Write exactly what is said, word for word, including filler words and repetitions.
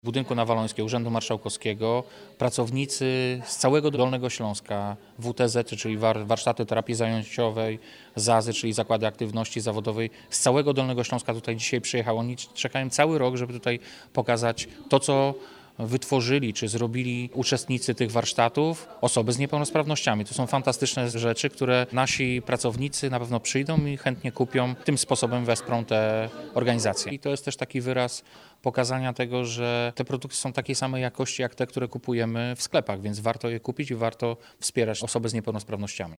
W budynku na Walońskiej Urzędu Marszałkowskiego pracownicy z całego Dolnego Śląska, W T Z, czyli warsztaty terapii zajęciowej, ZAZy, czyli zakłady aktywności zawodowej, z całego Dolnego Śląska tutaj dzisiaj przyjechało. Oni czekają cały rok, żeby tutaj pokazać to, co wytworzyli czy zrobili uczestnicy tych warsztatów, osoby z niepełnosprawnościami. To są fantastyczne rzeczy, które nasi pracownicy na pewno przyjdą i chętnie kupią. Tym sposobem wesprą te organizacje. I to jest też taki wyraz pokazania tego, że te produkty są takiej samej jakości jak te, które kupujemy w sklepach, więc warto je kupić i warto wspierać osoby z niepełnosprawnościami.